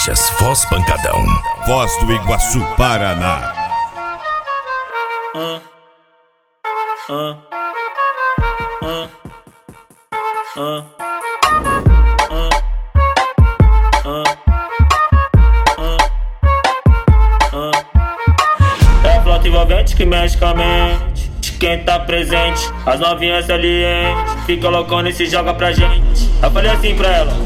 Seixas, Foz Pancadão. Foz do Iguaçu, Paraná. É a flauta envolvente que mexe com a mente de quem tá presente. As novinhas salientes fica loucona e se joga pra gente. Eu falei assim pra ela: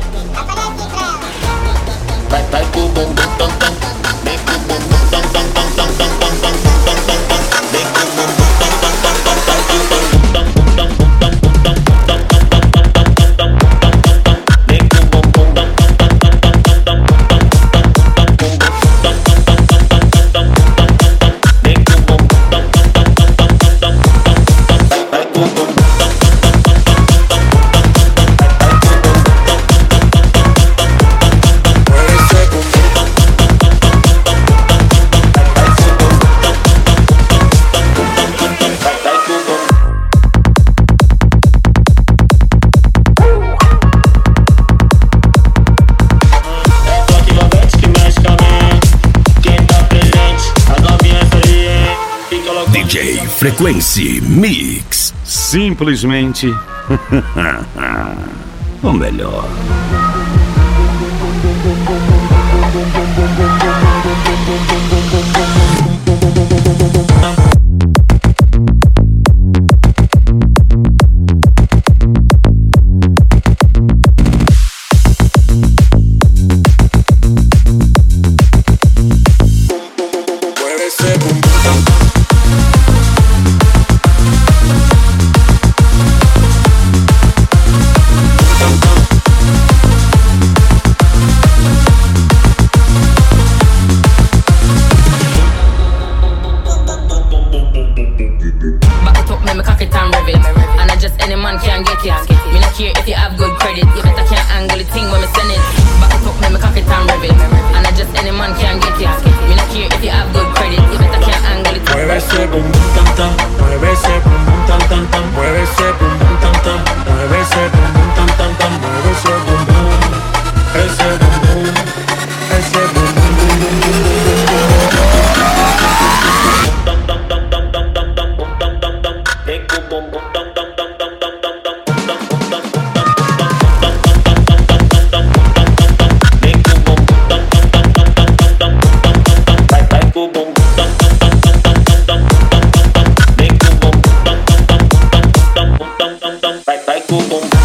vai com o bumbum tam tam, vem com o bumbum tam tam tam tam tam tam tam tam tam tam, vem com o bumbum tam tam tam tam tam tam tam tam tam tam tam tam tam, vem com o bumbum tam tam tam tam tam tam tam tam, vem com o bumbum tam tam tam tam tam tam, vai com o bumbum. DJ Frequency Mix. Simplesmente o melhor. Vai com o bumbum.